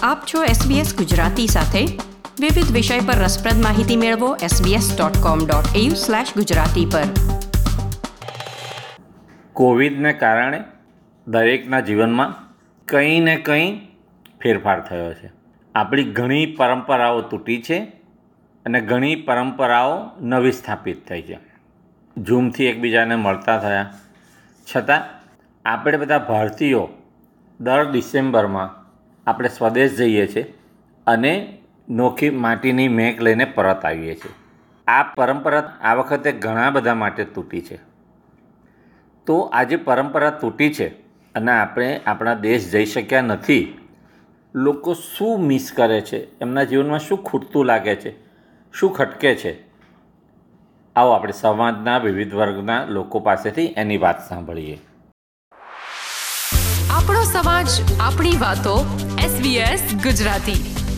આપ છો SBS ગુજરાતી સાથે. વિવિધ વિષય પર રસપ્રદ માહિતી મેળવો sbs.com.au/gujarati પર. કોવિડને કારણે દરેકના જીવનમાં કંઈ ને કંઈ ફેરફાર થયો છે. આપણી ઘણી પરંપરાઓ તૂટી છે અને ઘણી પરંપરાઓ નવી સ્થાપિત થઈ છે. ઝૂમથી એકબીજાને મળતા થયા છતાં આપણે બધા ભારતીયો દર ડિસેમ્બરમાં આપણે સ્વદેશ જઈએ છીએ અને નોખી માટીની મેક લઈને પરત આવીએ છીએ. આ પરંપરા આ વખતે ઘણા બધા માટે તૂટી છે. તો આ જે પરંપરા તૂટી છે અને આપણે આપણા દેશ જઈ શક્યા નથી, લોકો શું મિસ કરે છે, એમના જીવનમાં શું ખૂટતું લાગે છે, શું ખટકે છે, આવો આપણે સમાજના વિવિધ વર્ગના લોકો પાસેથી એની વાત સાંભળીએ. આપણો સમાજ, આપણી વાતો. SBS ગુજરાતી.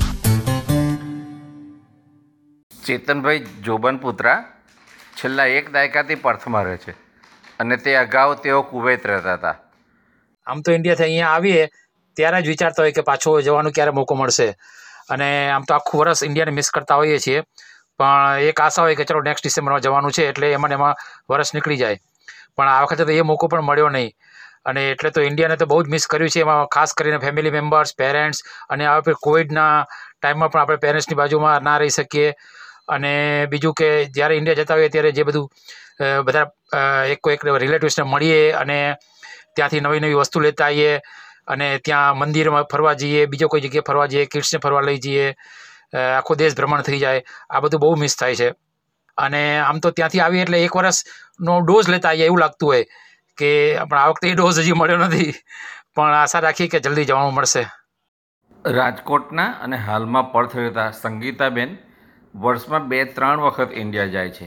ચેતનભાઈ જોબનપુત્રા છેલ્લા એક દાયકાથી પર્થમાં રહે છે અને તે અગાઉ તેઓ કુવૈત રહેતા હતા. આમ તો ઇન્ડિયાથી અહીંયા આવીએ ત્યારે જ વિચારતા હોય કે પાછો જવાનું ક્યારે મોકો મળશે, અને આમ તો આખું વર્ષ ઇન્ડિયાને મિસ કરતા હોઈએ છીએ, પણ એક આશા હોય કે ચલો નેક્સ્ટ ડિસેમ્બરમાં જવાનું છે એટલે એમાં વર્ષ નીકળી જાય. પણ આ વખતે તો એ મોકો પણ મળ્યો નહીં, અને એટલે તો ઇન્ડિયાને તો બહુ જ મિસ કર્યું છે. એમાં ખાસ કરીને ફેમિલી મેમ્બર્સ, પેરેન્ટ્સ, અને હવે કોવિડના ટાઈમમાં પણ આપણે પેરેન્ટ્સની બાજુમાં ના રહી શકીએ. અને બીજું કે જ્યારે ઇન્ડિયા જતા હોઈએ ત્યારે જે બધું બધા એક રિલેટિવ્સને મળીએ અને ત્યાંથી નવી નવી વસ્તુ લેતા આવીએ, અને ત્યાં મંદિરમાં ફરવા જઈએ, બીજો કોઈ જગ્યાએ ફરવા જઈએ, કિડ્સને ફરવા લઈ જઈએ, આખો દેશ ભ્રમણ થઈ જાય. આ બધું બહુ મિસ થાય છે. અને આમ તો ત્યાંથી આવીએ એટલે એક વર્ષનો ડોઝ લેતા આવીએ એવું લાગતું હોય કે પણ આ વખતે એ ડોઝ હજી મળ્યો નથી, પણ આશા રાખી કે જલ્દી જવાનું મળશે. રાજકોટના અને હાલમાં પર્થ રહેતા સંગીતાબેન વર્ષમાં 2-3 વખત ઇન્ડિયા જાય છે.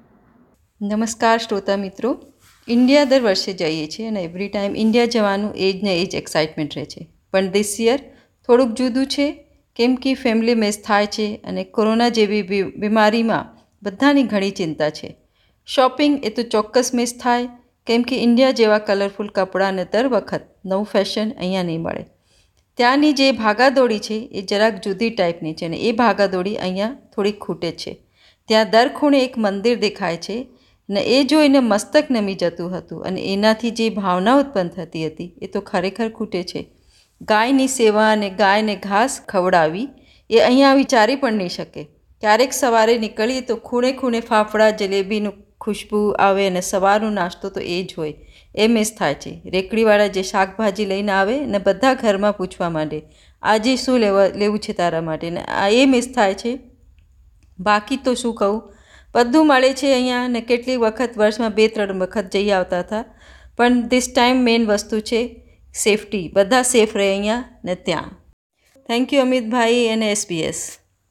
નમસ્કાર શ્રોતા મિત્રો. ઇન્ડિયા દર વર્ષે જઈએ છીએ અને એવરી ટાઈમ ઇન્ડિયા જવાનું એ જ એક્સાઇટમેન્ટ રહે છે. પણ ધીસ યર થોડુંક જુદું છે, કેમ કે ફેમિલી મિસ થાય છે અને કોરોના જેવી બીમારીમાં બધાની ઘણી ચિંતા છે. શોપિંગ એ તો ચોક્કસ મિસ થાય, કેમ કે ઇન્ડિયા જેવા કલરફુલ કપડાં અને દર વખત નવું ફેશન અહીંયા નહીં મળે. ત્યાંની જે ભાગાદોડી છે એ જરાક જુદી ટાઈપની છે, અને એ ભાગાદોડી અહીંયા થોડીક ખૂટે છે. ત્યાં દર ખૂણે એક મંદિર દેખાય છે ને એ જોઈને મસ્તક નમી જતું હતું, અને એનાથી જે ભાવના ઉત્પન્ન થતી હતી એ તો ખરેખર ખૂટે છે. ગાયની સેવા અને ગાયને ઘાસ ખવડાવી એ અહીંયા વિચારી પણ નહીં શકે. ક્યારેક સવારે નીકળીએ તો ખૂણે ખૂણે ફાફડા, જલેબીનું ખુશ્બુ આવે, અને સવારનો નાસ્તો તો એ જ હોય. એ મિસ થાય છે. રેકડીવાળા જે શાકભાજી લઈને આવે ને બધા ઘરમાં પૂછવા માંડે, આજે શું લેવું છે તારા માટે, ને એ મિસ થાય છે. બાકી તો શું કહું, બધું મળે છે અહીંયા, ને કેટલીક વખત વર્ષમાં 2-3 વખત જઈ આવતા હતા. પણ ધીસ ટાઈમ મેઇન વસ્તુ છે સેફટી. બધા સેફ રહે અહીંયા ને ત્યાં. થેન્ક યુ અમિતભાઈ અને SBS.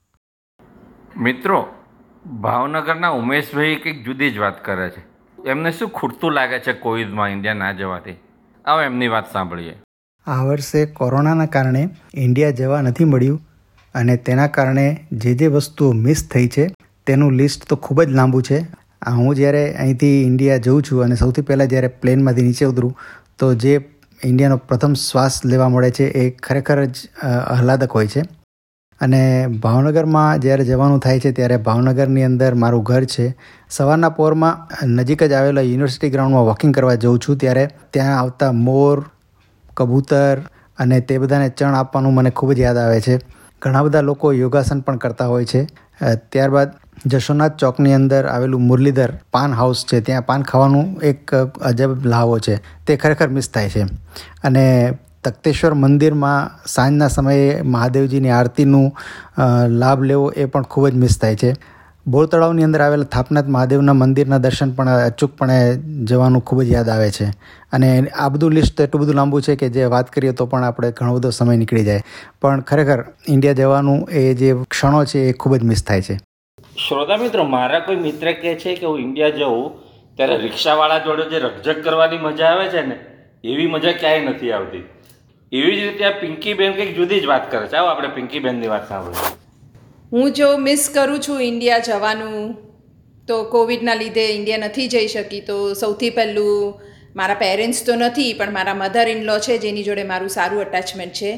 મિત્રો, ભાવનગરના ઉમેશભાઈ કંઈક જુદી જ વાત કરે છે. એમને શું ખૂટતું લાગે છે કોવિડમાં ઇન્ડિયા ના જવાથી? આવો એમની વાત સાંભળીએ. આ વર્ષે કોરોનાના કારણે ઇન્ડિયા જવા નથી મળ્યું, અને તેના કારણે જે વસ્તુઓ મિસ થઈ છે તેનું લિસ્ટ તો ખૂબ જ લાંબુ છે. હું જ્યારે અહીંથી ઇન્ડિયા જઉં છું અને સૌથી પહેલાં જ્યારે પ્લેનમાંથી નીચે ઉતરું તો જે ઇન્ડિયાનો પ્રથમ શ્વાસ લેવા મળે છે એ ખરેખર જ આહલાદક હોય છે. અને ભાવનગરમાં જ્યારે જવાનું થાય છે ત્યારે ભાવનગરની અંદર મારું ઘર છે. સવારના પહોરમાં નજીક જ આવેલા યુનિવર્સિટી ગ્રાઉન્ડમાં વોકિંગ કરવા જઉં છું ત્યારે ત્યાં આવતા મોર, કબૂતર અને તે બધાને ચણ આપવાનું મને ખૂબ જ યાદ આવે છે. ઘણા બધા લોકો યોગાસન પણ કરતા હોય છે. ત્યારબાદ જશોનાથ ચોકની અંદર આવેલું મુરલીધર પાન હાઉસ છે, ત્યાં પાન ખાવાનું એક અજબ લાવો છે, તે ખરેખર મિસ થાય છે. અને તખ્તેશ્વર મંદિરમાં સાંજના સમયે મહાદેવજીની આરતીનું લાભ લેવો એ પણ ખૂબ જ મિસ થાય છે. બોર તળાવની અંદર આવેલા થાપનાથ મહાદેવના મંદિરના દર્શન પણ અચૂકપણે જવાનું ખૂબ જ યાદ આવે છે. અને આ બધું લિસ્ટ એટલું બધું લાંબુ છે કે જે વાત કરીએ તો પણ આપણે ઘણો બધો સમય નીકળી જાય. પણ ખરેખર ઇન્ડિયા જવાનું એ જે ક્ષણો છે એ ખૂબ જ મિસ થાય છે. શ્રોતા મિત્રો, મારા કોઈ મિત્ર કહે છે કે હું ઇન્ડિયા જાઉં ત્યારે રિક્ષાવાળા જોડે જે રકઝક કરવાની મજા આવે છે ને, એવી મજા ક્યાંય નથી આવતી. એવી જ રીતે આ પિંકીબેન કંઈક જુદી જ વાત કરે છે. આવો આપણે પિંકીબેનની વાત સાંભળીએ. હું જો મિસ કરું છું ઇન્ડિયા જવાનું, તો કોવિડના લીધે ઇન્ડિયા નથી જઈ શકી, તો સૌથી પહેલું મારા પેરેન્ટ્સ તો નથી, પણ મારા મધર ઇન લો છે જેની જોડે મારું સારું અટેચમેન્ટ છે.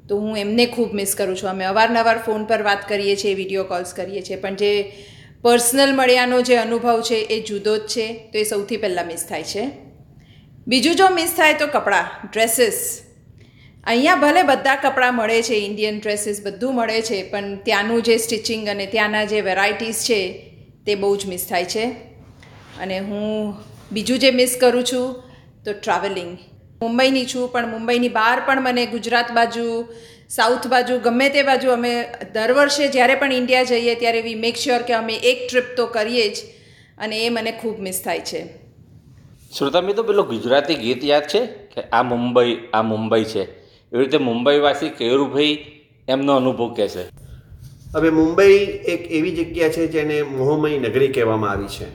તો હું એમને ખૂબ મિસ કરું છું. અમે અવારનવાર ફોન પર વાત કરીએ છીએ, વિડીયો કોલ્સ કરીએ છીએ, પણ જે પર્સનલ મળ્યાનો જે અનુભવ છે એ જુદો જ છે. તો એ સૌથી પહેલાં મિસ થાય છે. બીજું જો મિસ થાય તો કપડાં, ડ્રેસીસ. અહીંયા ભલે બધા કપડાં મળે છે, ઇન્ડિયન ડ્રેસીસ બધું મળે છે, પણ ત્યાંનું જે સ્ટિચિંગ અને ત્યાંના જે વેરાયટીઝ છે તે બહુ જ મિસ થાય છે. અને હું બીજું જે મિસ કરું છું તો ટ્રાવેલિંગ. મુંબઈની છું, પણ મુંબઈની બહાર પણ મને ગુજરાત બાજુ, સાઉથ બાજુ, ગમે તે બાજુ અમે દર વર્ષે જ્યારે પણ ઇન્ડિયા જઈએ ત્યારે વી મેક શ્યોર કે અમે એક ટ્રીપ તો કરીએ જ, અને એ મને ખૂબ મિસ થાય છે. શ્રોતા મિત્રો, પેલો ગુજરાતી ગીત યાદ છે કે આ મુંબઈ છે, એવી રીતે મુંબઈવાસી કેયુરભાઈ એમનો અનુભવ કહેશે. હવે મુંબઈ એક એવી જગ્યા છે જેને મોહમય નગરી કહેવામાં આવી છે.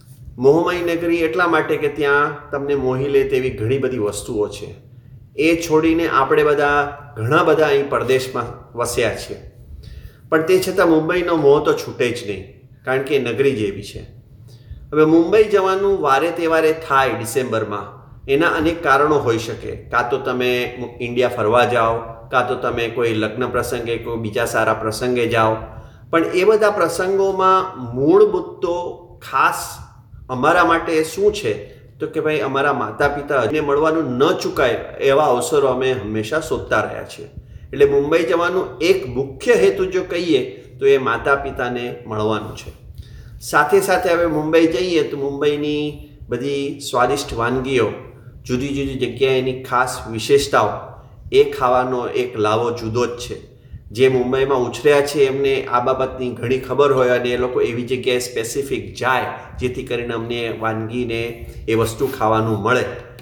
મોહમય નગરી એટલા માટે કે ત્યાં તમને મોહી લે તેવી ઘણી બધી વસ્તુઓ છે. એ છોડીને આપણે ઘણા બધા અહીં પરદેશમાં વસ્યા છીએ, પણ તે છતાં મુંબઈનો મોહ તો છૂટે જ નહીં, કારણ કે એ નગરી જેવી છે. હવે મુંબઈ જવાનું વારે તહેવારે થાય ડિસેમ્બરમાં, એના અનેક કારણો હોઈ શકે. કાં તો તમે ઇન્ડિયા ફરવા જાઓ, કાં તો તમે કોઈ લગ્ન પ્રસંગે, કોઈ બીજા સારા પ્રસંગે જાઓ. પણ એ બધા પ્રસંગોમાં મૂળ મુદ્દો ખાસ અમારા માટે શું છે તો કે ભાઈ અમારા માતા પિતાને મળવાનું ન ચૂકાય એવા અવસરો અમે હંમેશા શોધતા રહ્યા છીએ. એટલે મુંબઈ જવાનું એક મુખ્ય હેતુ જો કહીએ તો એ માતા પિતાને મળવાનું છે. સાથે સાથે હવે મુંબઈ જઈએ તો મુંબઈની બધી સ્વાદિષ્ટ વાનગીઓ, જુદી જુદી જગ્યાએની ખાસ વિશેષતાઓ, એ ખાવાનો એક લાવો જુદો જ છે. જે મુંબઈમાં ઉછર્યા છે એમને આ બાબતની ઘણી ખબર હોય, અને એ લોકો એવી જગ્યાએ સ્પેસિફિક જાય જેથી કરીને અમને વાનગીને એ વસ્તુ ખાવાનું મળે.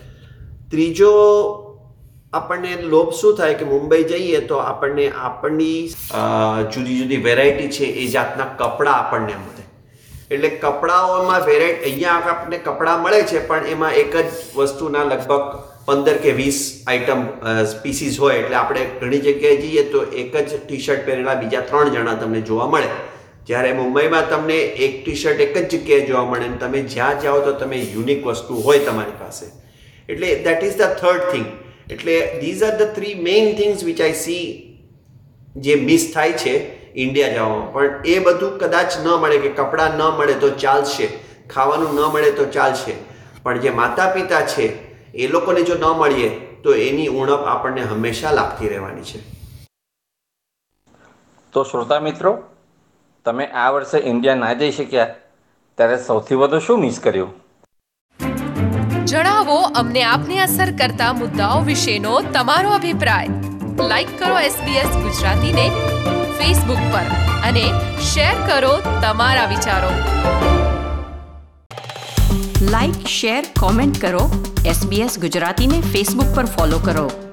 ત્રીજો આપણને લોભ શું થાય કે મુંબઈ જઈએ તો આપણી જુદી જુદી વેરાયટી છે એ જાતના કપડાં આપણને મળે. એટલે કપડાઓમાં વેરાયટી, અહીંયા આપણને કપડાં મળે છે પણ એમાં એક જ વસ્તુના લગભગ 15 કે 20 આઇટમ પીસીસ હોય. એટલે આપણે ઘણી જગ્યાએ જઈએ તો એક જ ટી શર્ટ પહેરેલા બીજા 3 જણા તમને જોવા મળે. જ્યારે મુંબઈમાં તમને એક ટી શર્ટ એક જ જગ્યાએ જોવા મળે, અને તમે જ્યાં જાઓ તો તમે યુનિક વસ્તુ હોય તમારી પાસે. એટલે that is the third thing. એટલે these are the 3 main things which I see જે મિસ થાય છે ઇન્ડિયા જવામાં. પણ એ બધું કદાચ ન મળે, કે કપડાં ન મળે તો ચાલશે, ખાવાનું ન મળે તો ચાલશે, પણ જે માતા પિતા છે એ લોકોને જો ન મળીએ તો એની ઉણપ આપણને હંમેશા લાગતી રહેવાની છે. તો શ્રોતા મિત્રો, તમે આ વર્ષે ઇન્ડિયા ના જઈ શક્યા ત્યારે સૌથી વધુ શું મિસ કર્યું? જણાવો અમને આપને અસર કરતા મુદ્દાઓ વિશેનો તમારો અભિપ્રાય. લાઈક કરો SBS ગુજરાતીને ફેસબુક પર અને શેર કરો તમારા વિચારો. લાઇક, શેર, કોમેન્ટ કરો. SBS ગુજરાતીને ફેસબુક પર ફોલો કરો.